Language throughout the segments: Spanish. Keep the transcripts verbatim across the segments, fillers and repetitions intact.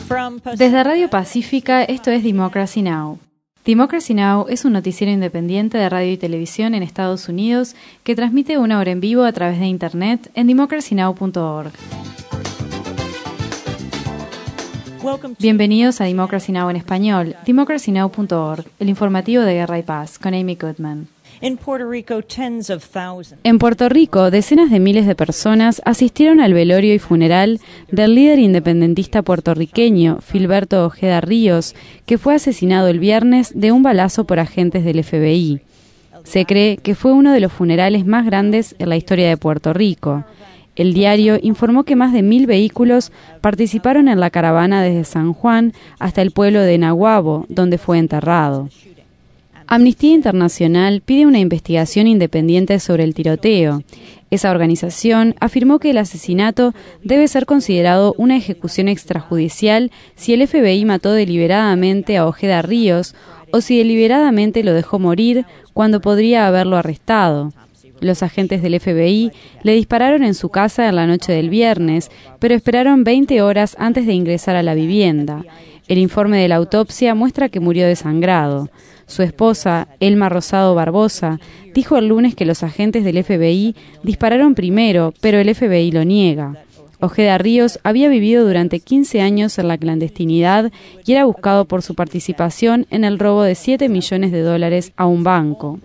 Desde Radio Pacífica, esto es Democracy Now! Democracy Now! Es un noticiero independiente de radio y televisión en Estados Unidos que transmite una hora en vivo a través de Internet en democracy now punto org. Bienvenidos a Democracy Now! En español, democracy now punto org, el informativo de Guerra y Paz, con Amy Goodman. En Puerto Rico, decenas de miles de personas asistieron al velorio y funeral del líder independentista puertorriqueño, Filberto Ojeda Ríos, que fue asesinado el viernes de un balazo por agentes del F B I. Se cree que fue uno de los funerales más grandes en la historia de Puerto Rico. El diario informó que más de mil vehículos participaron en la caravana desde San Juan hasta el pueblo de Naguabo, donde fue enterrado. Amnistía Internacional pide una investigación independiente sobre el tiroteo. Esa organización afirmó que el asesinato debe ser considerado una ejecución extrajudicial si el F B I mató deliberadamente a Ojeda Ríos o si deliberadamente lo dejó morir cuando podría haberlo arrestado. Los agentes del F B I le dispararon en su casa en la noche del viernes, pero esperaron veinte horas antes de ingresar a la vivienda. El informe de la autopsia muestra que murió desangrado. Su esposa, Elma Rosado Barbosa, dijo el lunes que los agentes del F B I dispararon primero, pero el F B I lo niega. Ojeda Ríos había vivido durante quince años en la clandestinidad y era buscado por su participación en el robo de siete millones de dólares a un banco.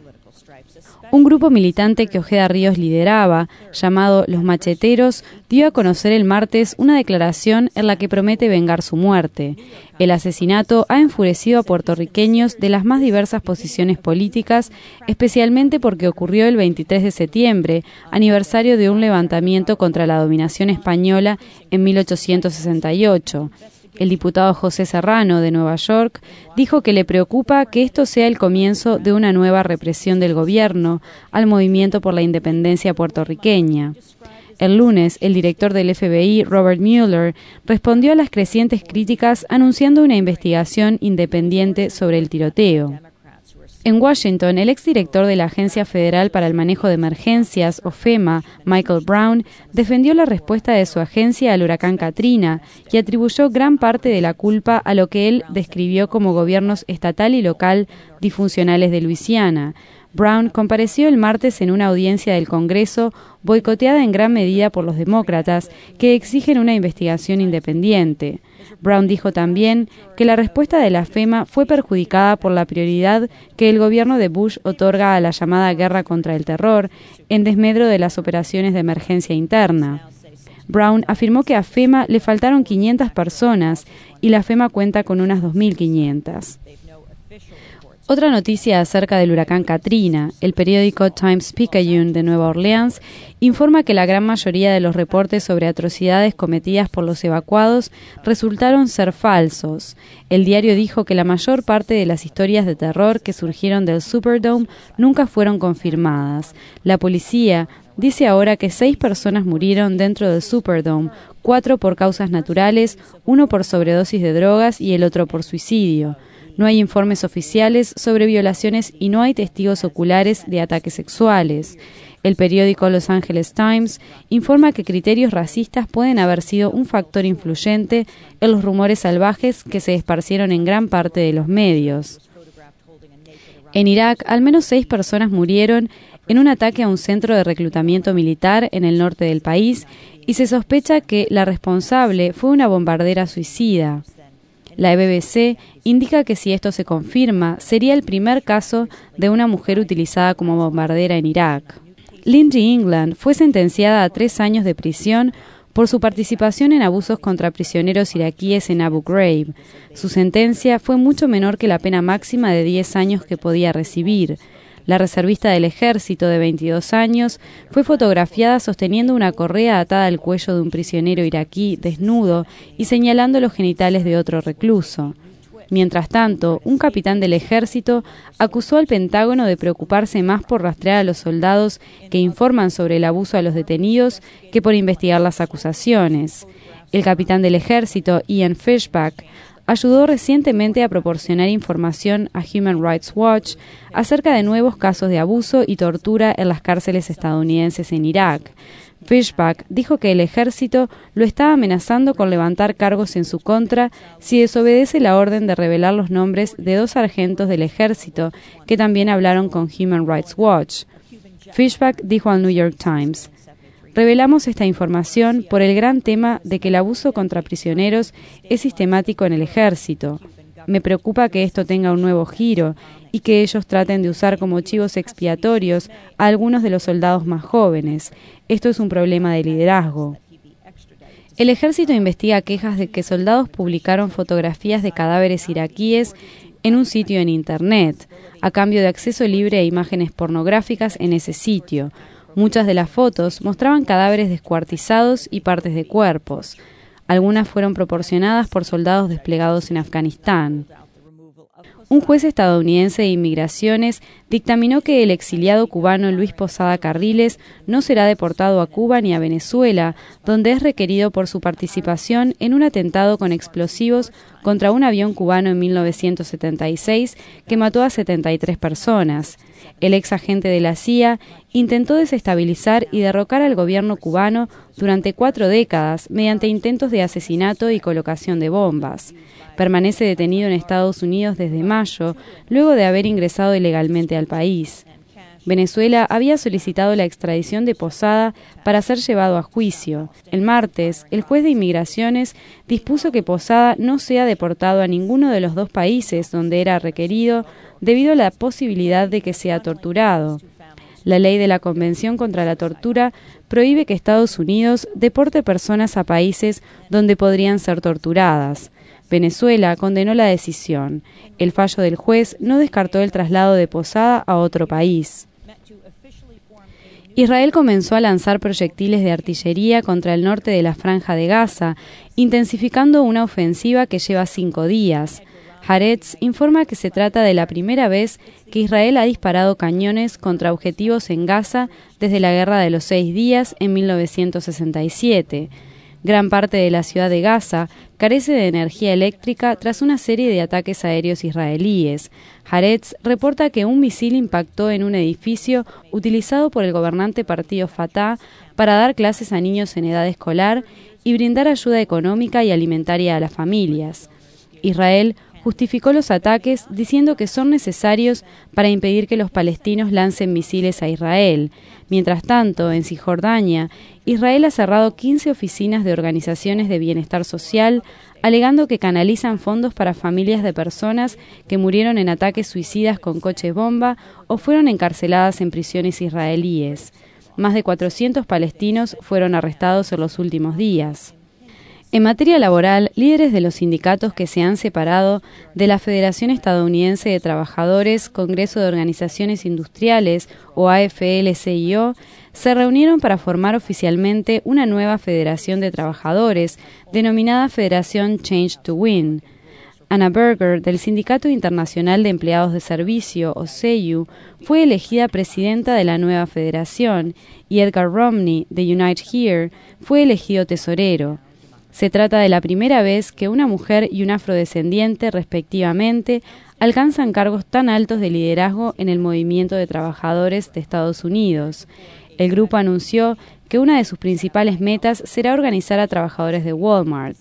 Un grupo militante que Ojeda Ríos lideraba, llamado Los Macheteros, dio a conocer el martes una declaración en la que promete vengar su muerte. El asesinato ha enfurecido a puertorriqueños de las más diversas posiciones políticas, especialmente porque ocurrió el veintitrés de septiembre, aniversario de un levantamiento contra la dominación española en mil ochocientos sesenta y ocho. El diputado José Serrano, de Nueva York, dijo que le preocupa que esto sea el comienzo de una nueva represión del gobierno al movimiento por la independencia puertorriqueña. El lunes, el director del F B I, Robert Mueller, respondió a las crecientes críticas anunciando una investigación independiente sobre el tiroteo. En Washington, el exdirector de la Agencia Federal para el Manejo de Emergencias, o FEMA, Michael Brown, defendió la respuesta de su agencia al huracán Katrina y atribuyó gran parte de la culpa a lo que él describió como gobiernos estatal y local disfuncionales de Luisiana. Brown compareció el martes en una audiencia del Congreso boicoteada en gran medida por los demócratas, que exigen una investigación independiente. Brown dijo también que la respuesta de la FEMA fue perjudicada por la prioridad que el gobierno de Bush otorga a la llamada guerra contra el terror, en desmedro de las operaciones de emergencia interna. Brown afirmó que a FEMA le faltaron quinientas personas y la FEMA cuenta con unas dos mil quinientas. Otra noticia acerca del huracán Katrina. El periódico Times-Picayune de Nueva Orleans informa que la gran mayoría de los reportes sobre atrocidades cometidas por los evacuados resultaron ser falsos. El diario dijo que la mayor parte de las historias de terror que surgieron del Superdome nunca fueron confirmadas. La policía dice ahora que seis personas murieron dentro del Superdome, cuatro por causas naturales, uno por sobredosis de drogas y el otro por suicidio. No hay informes oficiales sobre violaciones y no hay testigos oculares de ataques sexuales. El periódico Los Angeles Times informa que criterios racistas pueden haber sido un factor influyente en los rumores salvajes que se esparcieron en gran parte de los medios. En Irak, al menos seis personas murieron en un ataque a un centro de reclutamiento militar en el norte del país y se sospecha que la responsable fue una bombardera suicida. La B B C indica que si esto se confirma, sería el primer caso de una mujer utilizada como bombardera en Irak. Lindsey England fue sentenciada a tres años de prisión por su participación en abusos contra prisioneros iraquíes en Abu Ghraib. Su sentencia fue mucho menor que la pena máxima de diez años que podía recibir. La reservista del ejército de veintidós años fue fotografiada sosteniendo una correa atada al cuello de un prisionero iraquí desnudo y señalando los genitales de otro recluso. Mientras tanto, un capitán del ejército acusó al Pentágono de preocuparse más por rastrear a los soldados que informan sobre el abuso a los detenidos que por investigar las acusaciones. El capitán del ejército, Ian Fishback, ayudó recientemente a proporcionar información a Human Rights Watch acerca de nuevos casos de abuso y tortura en las cárceles estadounidenses en Irak. Fishback dijo que el ejército lo está amenazando con levantar cargos en su contra si desobedece la orden de revelar los nombres de dos sargentos del ejército que también hablaron con Human Rights Watch. Fishback dijo al New York Times: "Revelamos esta información por el gran tema de que el abuso contra prisioneros es sistemático en el ejército. Me preocupa que esto tenga un nuevo giro y que ellos traten de usar como chivos expiatorios a algunos de los soldados más jóvenes. Esto es un problema de liderazgo". El ejército investiga quejas de que soldados publicaron fotografías de cadáveres iraquíes en un sitio en Internet, a cambio de acceso libre a imágenes pornográficas en ese sitio. Muchas de las fotos mostraban cadáveres descuartizados y partes de cuerpos. Algunas fueron proporcionadas por soldados desplegados en Afganistán. Un juez estadounidense de inmigraciones dictaminó que el exiliado cubano Luis Posada Carriles no será deportado a Cuba ni a Venezuela, donde es requerido por su participación en un atentado con explosivos contra un avión cubano en mil novecientos setenta y seis que mató a setenta y tres personas. El ex agente de la C I A intentó desestabilizar y derrocar al gobierno cubano durante cuatro décadas mediante intentos de asesinato y colocación de bombas. Permanece detenido en Estados Unidos desde mayo, luego de haber ingresado ilegalmente al país. Venezuela había solicitado la extradición de Posada para ser llevado a juicio. El martes, el juez de inmigraciones dispuso que Posada no sea deportado a ninguno de los dos países donde era requerido debido a la posibilidad de que sea torturado. La ley de la Convención contra la Tortura prohíbe que Estados Unidos deporte personas a países donde podrían ser torturadas. Venezuela condenó la decisión. El fallo del juez no descartó el traslado de Posada a otro país. Israel comenzó a lanzar proyectiles de artillería contra el norte de la Franja de Gaza, intensificando una ofensiva que lleva cinco días. Haaretz informa que se trata de la primera vez que Israel ha disparado cañones contra objetivos en Gaza desde la Guerra de los Seis Días en mil novecientos sesenta y siete. Gran parte de la ciudad de Gaza carece de energía eléctrica tras una serie de ataques aéreos israelíes. Haaretz reporta que un misil impactó en un edificio utilizado por el gobernante partido Fatah para dar clases a niños en edad escolar y brindar ayuda económica y alimentaria a las familias. Israel justificó los ataques diciendo que son necesarios para impedir que los palestinos lancen misiles a Israel. Mientras tanto, en Cisjordania, Israel ha cerrado quince oficinas de organizaciones de bienestar social, alegando que canalizan fondos para familias de personas que murieron en ataques suicidas con coches bomba o fueron encarceladas en prisiones israelíes. Más de cuatrocientos palestinos fueron arrestados en los últimos días. En materia laboral, líderes de los sindicatos que se han separado de la Federación Estadounidense de Trabajadores, Congreso de Organizaciones Industriales o A F L C I O, se reunieron para formar oficialmente una nueva federación de trabajadores, denominada Federación Change to Win. Anna Berger, del Sindicato Internacional de Empleados de Servicio, o S E I U, fue elegida presidenta de la nueva federación y Edgar Romney, de Unite Here, fue elegido tesorero. Se trata de la primera vez que una mujer y un afrodescendiente, respectivamente, alcanzan cargos tan altos de liderazgo en el movimiento de trabajadores de Estados Unidos. El grupo anunció que una de sus principales metas será organizar a trabajadores de Walmart.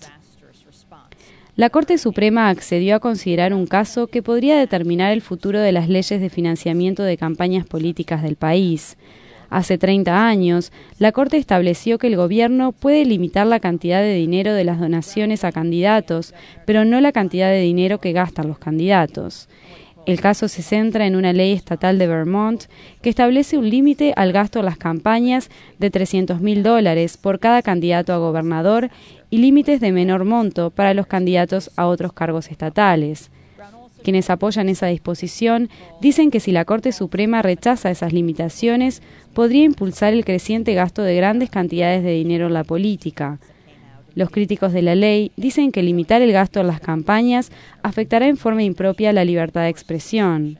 La Corte Suprema accedió a considerar un caso que podría determinar el futuro de las leyes de financiamiento de campañas políticas del país. Hace treinta años, la Corte estableció que el gobierno puede limitar la cantidad de dinero de las donaciones a candidatos, pero no la cantidad de dinero que gastan los candidatos. El caso se centra en una ley estatal de Vermont que establece un límite al gasto en las campañas de trescientos mil dólares por cada candidato a gobernador y límites de menor monto para los candidatos a otros cargos estatales. Quienes apoyan esa disposición dicen que si la Corte Suprema rechaza esas limitaciones, podría impulsar el creciente gasto de grandes cantidades de dinero en la política. Los críticos de la ley dicen que limitar el gasto en las campañas afectará en forma impropia la libertad de expresión.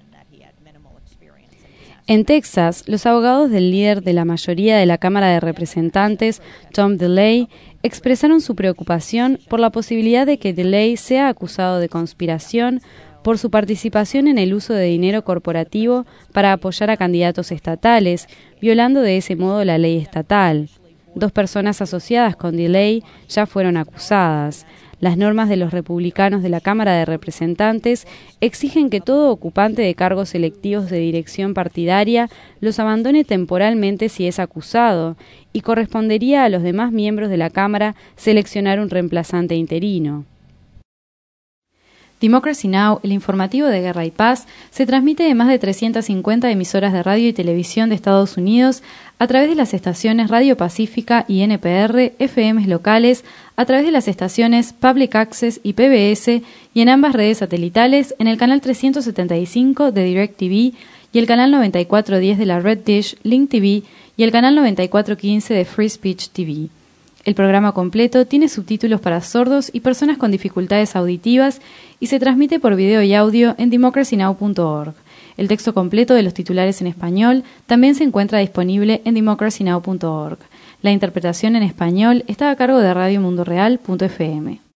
En Texas, los abogados del líder de la mayoría de la Cámara de Representantes, Tom DeLay, expresaron su preocupación por la posibilidad de que DeLay sea acusado de conspiración por su participación en el uso de dinero corporativo para apoyar a candidatos estatales, violando de ese modo la ley estatal. Dos personas asociadas con DeLay ya fueron acusadas. Las normas de los republicanos de la Cámara de Representantes exigen que todo ocupante de cargos electivos de dirección partidaria los abandone temporalmente si es acusado, y correspondería a los demás miembros de la Cámara seleccionar un reemplazante interino. Democracy Now!, el informativo de Guerra y Paz, se transmite de más de trescientas cincuenta emisoras de radio y televisión de Estados Unidos a través de las estaciones Radio Pacífica y N P R, F Ms locales, a través de las estaciones Public Access y P B S y en ambas redes satelitales en el canal trescientos setenta y cinco de DirecTV y el canal noventa y cuatro diez de la Red Dish, Link T V y el canal noventa y cuatro quince de Free Speech T V. El programa completo tiene subtítulos para sordos y personas con dificultades auditivas y se transmite por video y audio en democracy now punto org. El texto completo de los titulares en español también se encuentra disponible en democracy now punto org. La interpretación en español está a cargo de radio mundo real punto f m.